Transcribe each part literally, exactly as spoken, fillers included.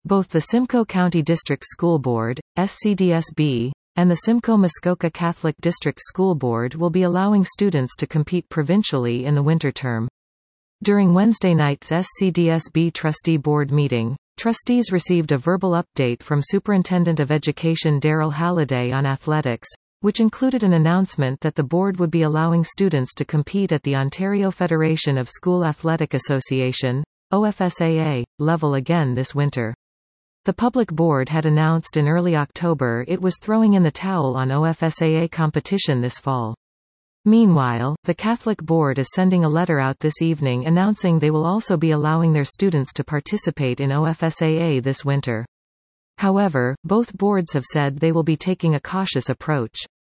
Both the Simcoe County District School Board, S C D S B, and the Simcoe-Muskoka Catholic District School Board will be allowing students to compete provincially in the winter term. During Wednesday night's S C D S B Trustee Board meeting, trustees received a verbal update from Superintendent of Education Daryl Halliday on athletics, which included an announcement that the board would be allowing students to compete at the Ontario Federation of School Athletic Association (O F S A A) level again this winter. The public board had announced in early October it was throwing in the towel on O F S A A competition this fall. Meanwhile, the Catholic Board is sending a letter out this evening announcing they will also be allowing their students to participate in O F S A A this winter. However, both boards have said they will be taking a cautious approach.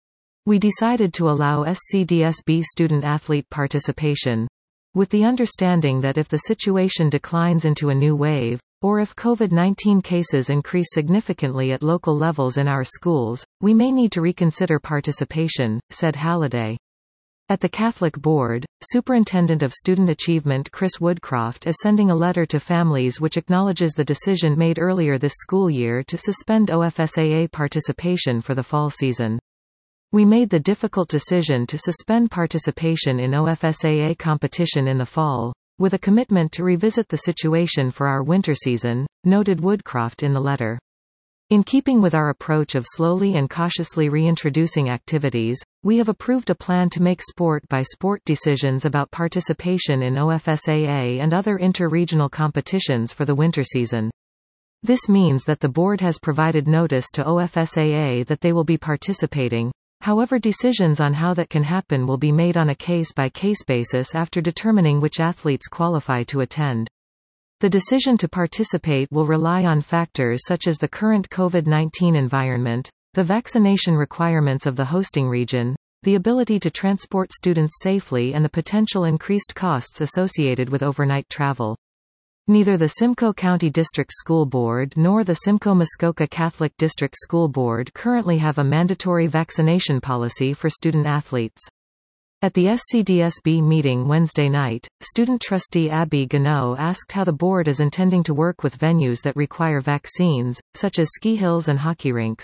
We decided to allow S C D S B student-athlete participation, with the understanding that if the situation declines into a new wave, or if COVID nineteen cases increase significantly at local levels in our schools, we may need to reconsider participation, said Halliday. At the Catholic Board, Superintendent of Student Achievement Chris Woodcroft is sending a letter to families which acknowledges the decision made earlier this school year to suspend O F S A A participation for the fall season. We made the difficult decision to suspend participation in O F S A A competition in the fall, with a commitment to revisit the situation for our winter season, noted Woodcroft in the letter. In keeping with our approach of slowly and cautiously reintroducing activities, we have approved a plan to make sport-by-sport decisions about participation in O F S A A and other inter-regional competitions for the winter season. This means that the board has provided notice to O F S A A that they will be participating. However, decisions on how that can happen will be made on a case-by-case basis after determining which athletes qualify to attend. The decision to participate will rely on factors such as the current COVID nineteen environment, the vaccination requirements of the hosting region, the ability to transport students safely, and the potential increased costs associated with overnight travel. Neither the Simcoe County District School Board nor the Simcoe-Muskoka Catholic District School Board currently have a mandatory vaccination policy for student athletes. At the S C D S B meeting Wednesday night, student trustee Abby Gano asked how the board is intending to work with venues that require vaccines, such as ski hills and hockey rinks.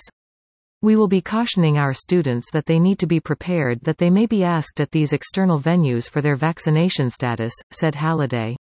We will be cautioning our students that they need to be prepared that they may be asked at these external venues for their vaccination status, said Halliday.